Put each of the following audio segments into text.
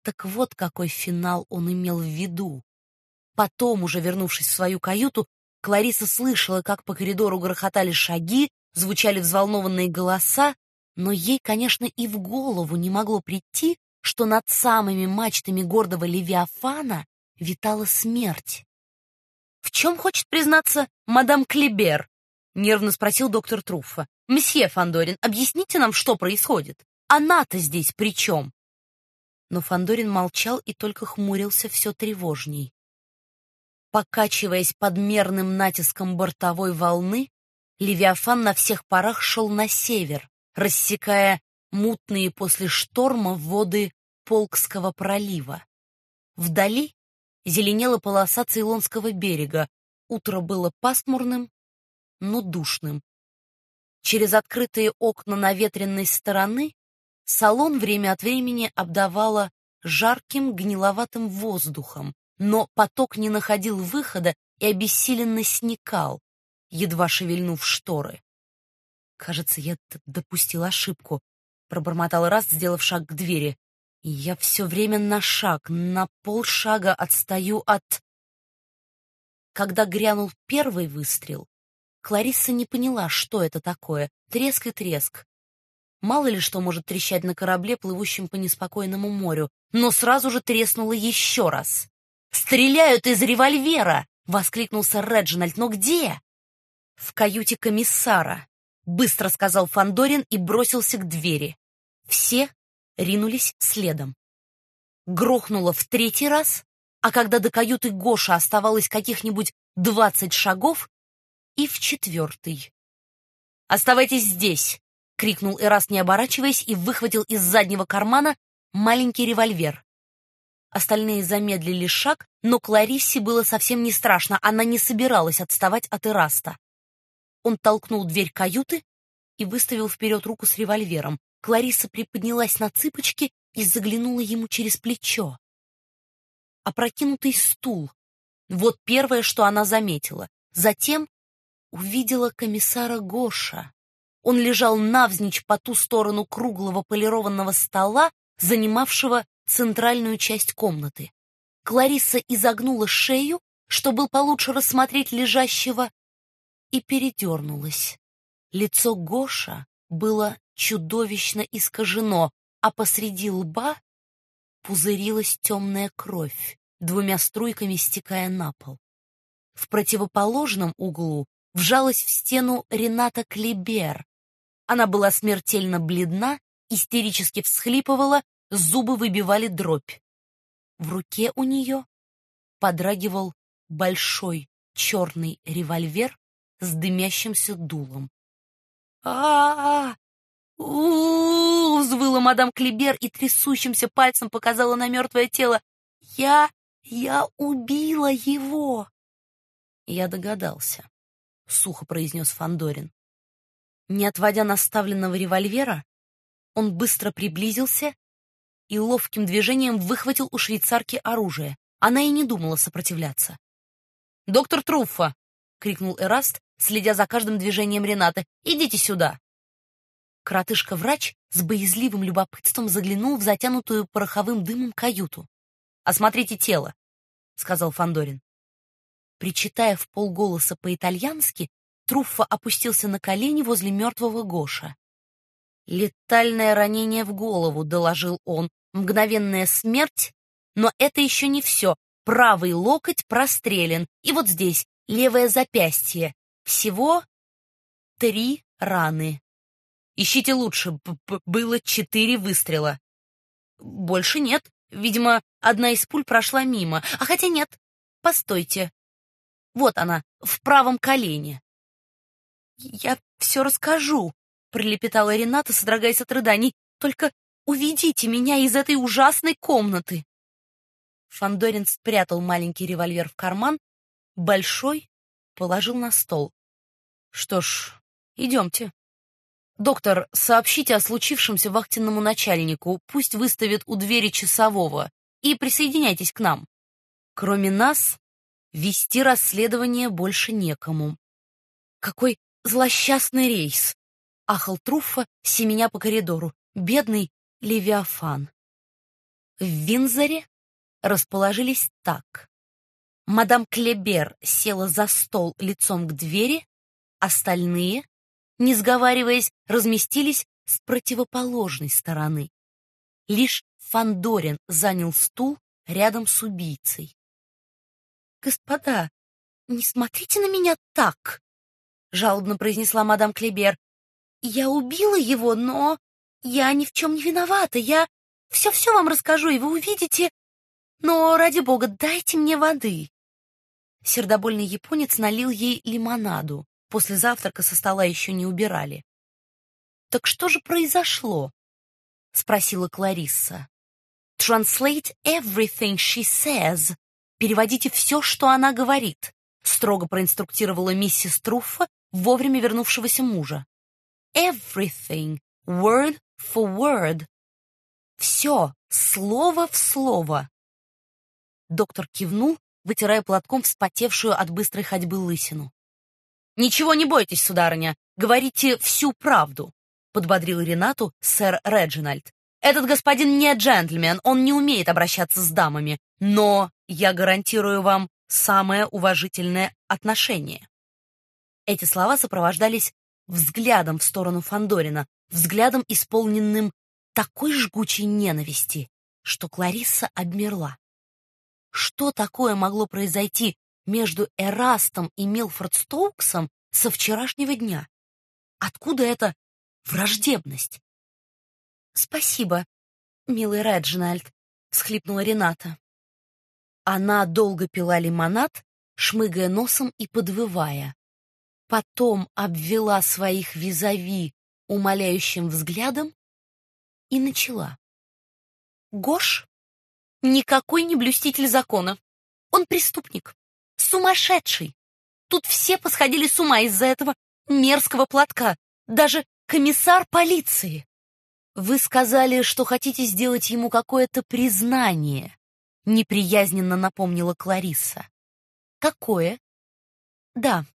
Так вот какой финал он имел в виду. Потом, уже вернувшись в свою каюту, Клариса слышала, как по коридору грохотали шаги, звучали взволнованные голоса, но ей, конечно, и в голову не могло прийти, что над самыми мачтами гордого Левиафана витала смерть. «В чем хочет признаться мадам Клибер?» — нервно спросил доктор Труффо. «Мсье Фандорин, объясните нам, что происходит? Она-то здесь при чем?» Но Фандорин молчал и только хмурился все тревожней. Покачиваясь под мерным натиском бортовой волны, Левиафан на всех парах шел на север, рассекая мутные после шторма воды Полкского пролива. Вдали зеленела полоса Цейлонского берега. Утро было пасмурным, но душным. Через открытые окна наветренной стороны салон время от времени обдавало жарким гниловатым воздухом, но поток не находил выхода и обессиленно сникал, едва шевельнув шторы. «Кажется, я допустил ошибку», — пробормотал Раст, сделав шаг к двери. «И я все время на шаг, на полшага отстаю от...» Когда грянул первый выстрел, Кларисса не поняла, что это такое. Треск и треск. Мало ли что может трещать на корабле, плывущем по неспокойному морю, но сразу же треснуло еще раз. «Стреляют из револьвера!» — воскликнул сэр Реджинальд. «Но где?» «В каюте комиссара», — быстро сказал Фандорин и бросился к двери. Все ринулись следом. Грохнуло в третий раз, а когда до каюты Гоши оставалось каких-нибудь 20 шагов, и в четвертый. «Оставайтесь здесь!» — крикнул Эраст, не оборачиваясь, и выхватил из заднего кармана маленький револьвер. Остальные замедлили шаг, но Клариссе было совсем не страшно, она не собиралась отставать от Эраста. Он толкнул дверь каюты и выставил вперед руку с револьвером. Кларисса приподнялась на цыпочки и заглянула ему через плечо. Опрокинутый стул. Вот первое, что она заметила. Затем увидела комиссара Гоша. Он лежал навзничь по ту сторону круглого полированного стола, занимавшего центральную часть комнаты. Кларисса изогнула шею, чтобы получше рассмотреть лежащего, и передернулась. Лицо Гоша было чудовищно искажено, а посреди лба пузырилась темная кровь, двумя струйками стекая на пол. В противоположном углу вжалась в стену Рената Клибер. Она была смертельно бледна, истерически всхлипывала, зубы выбивали дробь. В руке у нее подрагивал большой черный револьвер с дымящимся дулом. а взвыла мадам Клибер и трясущимся пальцем показала на мертвое тело. Я убила его!» «Я догадался», — сухо произнес Фандорин. Не отводя наставленного револьвера, он быстро приблизился и ловким движением выхватил у швейцарки оружие. Она и не думала сопротивляться. «Доктор Труффо!» — крикнул Эраст, следя за каждым движением Ренаты. «Идите сюда!» Коротышка-врач с боязливым любопытством заглянул в затянутую пороховым дымом каюту. «Осмотрите тело», — сказал Фандорин. Причитая вполголоса по-итальянски, Труффо опустился на колени возле мертвого Гоша. «Летальное ранение в голову», — доложил он. «Мгновенная смерть, но это еще не все. Правый локоть прострелен, и вот здесь левое запястье. Всего 3 раны. Ищите лучше, было 4 выстрела». «Больше нет. Видимо, одна из пуль прошла мимо. А хотя нет. Постойте. Вот она, в правом колене». «Я все расскажу», — пролепетала Рената, содрогаясь от рыданий. «Только уведите меня из этой ужасной комнаты». Фандорин спрятал маленький револьвер в карман, большой положил на стол. «Что ж, идемте. Доктор, сообщите о случившемся вахтенному начальнику, пусть выставит у двери часового, и присоединяйтесь к нам. Кроме нас, вести расследование больше некому». «Какой злосчастный рейс!» — ахал Труффо, семеня по коридору. «Бедный Левиафан!» В Виндзоре расположились так. Мадам Клебер села за стол лицом к двери, остальные, не сговариваясь, разместились с противоположной стороны. Лишь Фандорин занял стул рядом с убийцей. «Господа, не смотрите на меня так!» — жалобно произнесла мадам Клебер. «Я убила его, но я ни в чем не виновата. Я все вам расскажу, и вы увидите. Но, ради бога, дайте мне воды». Сердобольный японец налил ей лимонаду. После завтрака со стола еще не убирали. «Так что же произошло?» — спросила Кларисса. «Translate everything she says». «Переводите все, что она говорит», — строго проинструктировала миссис Труффа вовремя вернувшегося мужа. «Everything, word for word». «Все, слово в слово». Доктор кивнул, вытирая платком вспотевшую от быстрой ходьбы лысину. «Ничего не бойтесь, сударыня, говорите всю правду», — подбодрил Ренату сэр Реджинальд. «Этот господин не джентльмен, он не умеет обращаться с дамами, но я гарантирую вам самое уважительное отношение». Эти слова сопровождались взглядом в сторону Фандорина, взглядом, исполненным такой жгучей ненависти, что Кларисса обмерла. Что такое могло произойти между Эрастом и Милфорд Стоуксом со вчерашнего дня? Откуда эта враждебность? «Спасибо, милый Реджинальд», — всхлипнула Рената. Она долго пила лимонад, шмыгая носом и подвывая. Потом обвела своих визави умоляющим взглядом и начала. «Гош никакой не блюститель закона. Он преступник, сумасшедший. Тут все посходили с ума из-за этого мерзкого платка, даже комиссар полиции. Вы сказали, что хотите сделать ему какое-то признание», — неприязненно напомнила Кларисса. «Какое?» «Да,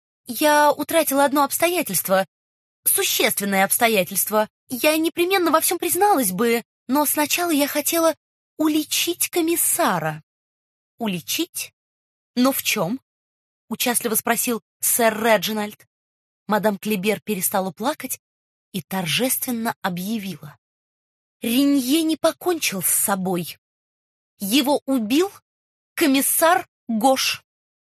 я утратила одно обстоятельство, существенное обстоятельство. Я непременно во всем призналась бы, но сначала я хотела уличить комиссара». «Уличить? Но в чем?» — участливо спросил сэр Реджинальд. Мадам Клебер перестала плакать и торжественно объявила. «Ренье не покончил с собой. Его убил комиссар Гош».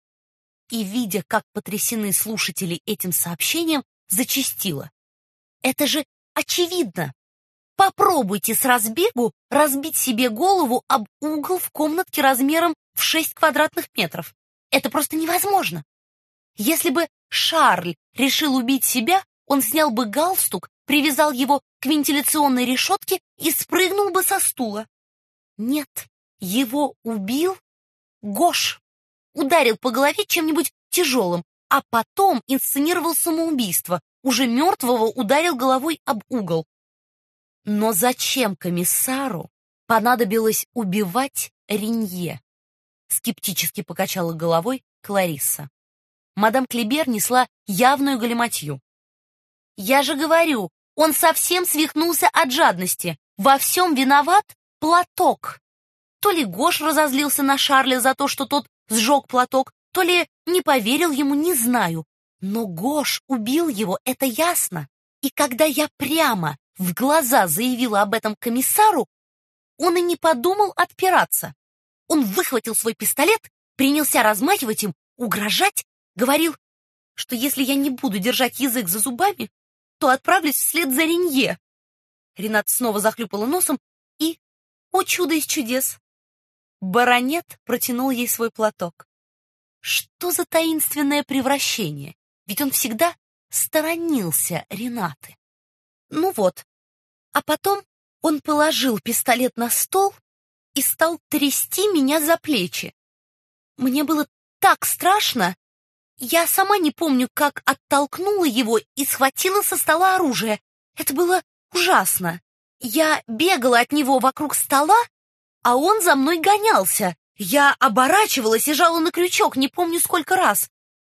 И, видя, как потрясены слушатели этим сообщением, зачастила. «Это же очевидно! Попробуйте с разбегу разбить себе голову об угол в комнатке размером в 6 квадратных метров. Это просто невозможно. Если бы Шарль решил убить себя, он снял бы галстук, привязал его к вентиляционной решетке и спрыгнул бы со стула. Нет, его убил Гош. Ударил по голове чем-нибудь тяжелым, а потом инсценировал самоубийство. Уже мертвого ударил головой об угол. Но зачем комиссару понадобилось убивать Ренье? Скептически покачала головой Кларисса. Мадам Клебер несла явную галиматью. «Я же говорю, он совсем свихнулся от жадности. Во всем виноват платок. То ли Гош разозлился на Шарля за то, что тот сжег платок, то ли не поверил ему, не знаю. Но Гош убил его, это ясно. И когда я прямо в глаза заявила об этом комиссару, он и не подумал отпираться. Он выхватил свой пистолет, принялся размахивать им, угрожать, говорил, что если я не буду держать язык за зубами, то отправлюсь вслед за Ренье». Ренат снова захлюпала носом и, о чудо из чудес, баронет протянул ей свой платок. Что за таинственное превращение? Ведь он всегда сторонился Ренаты. Ну вот, а потом он положил пистолет на стол и стал трясти меня за плечи. Мне было так страшно. Я сама не помню, как оттолкнула его и схватила со стола оружие. Это было ужасно. Я бегала от него вокруг стола, а он за мной гонялся. Я оборачивалась и жала на крючок, не помню сколько раз.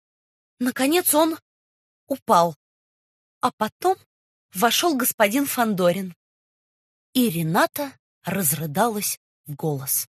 Наконец он упал. А потом вошел господин Фандорин. И Рената разрыдалась в голос.